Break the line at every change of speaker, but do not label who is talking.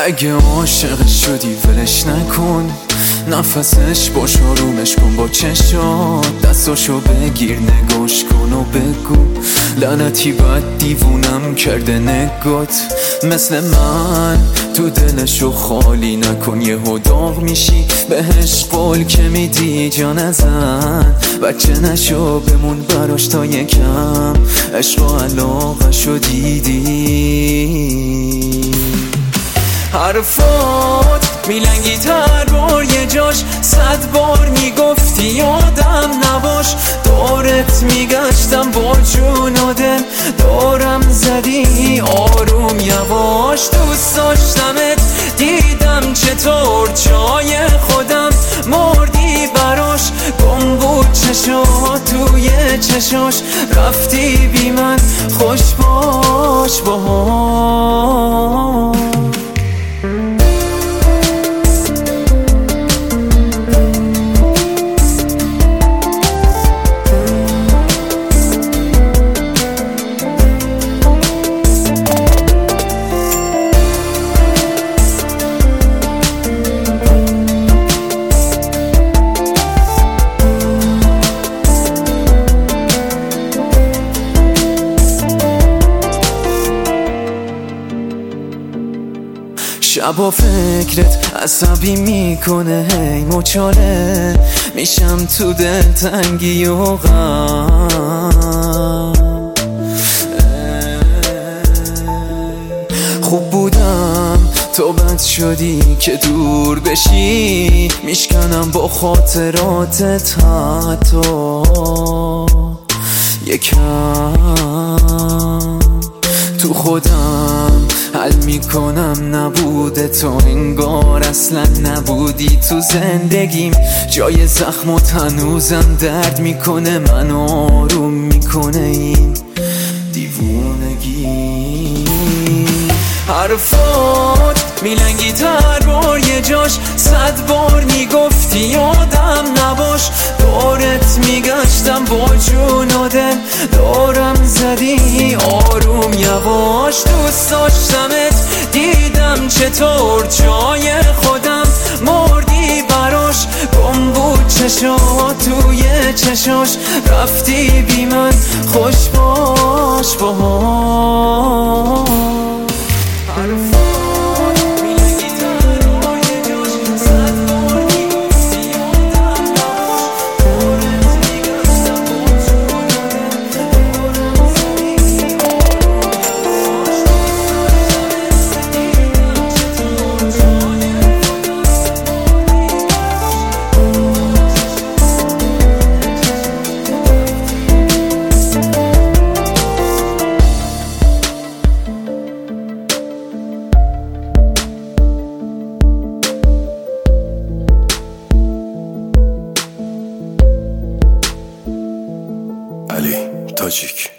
اگه عاشق شدی ولش نکن، نفسش باش آرومش کن با چشات، دستاشو بگیر نگاش کن و بگو لعنتی بد دیوونم کرده نگات. مثل من تو دلشو خالی نکن، یهو داغ میشی بهش قول که میدی جان ازن. بچه نشو بمون براش تا یکم عشق و علاقه‌شو دیدی. حرفات میلنگی تر بار یه جاش، 100 بار میگفتی یادم نباش. دورت میگشتم با جون و دل، دورم زدی آروم یواش. دوست داشتمت دیدم چطور جای خودم مردی براش. گم بود چشات توی چشاش، رفتی بی من خوش باش باهاش. شبا فکرت عصبی میکنه، هی مچاله میشم تو دلتنگی و غم. خوب بودم تو بد شدی که دور بشی، میشکنم با خاطراتت حتی یکم. تو خودم حل میکنم نبوده تو، انگار اصلا نبودی تو زندگیم. جای زخمات هنوزم درد میکنه، من آروم میکنه این دیوونگی. حرفات میلنگی تر بار یه جاش، 100 بار میگفتی یادم نباش. دورت میگشتم با جون و دل، دورم زدی آروم یواش. دوست داشتمت دیدم چطور جای خودم مردی براش. گم بود چشات توی چشاش، رفتی بی من خوش باش باهاش.
علی تاجیک.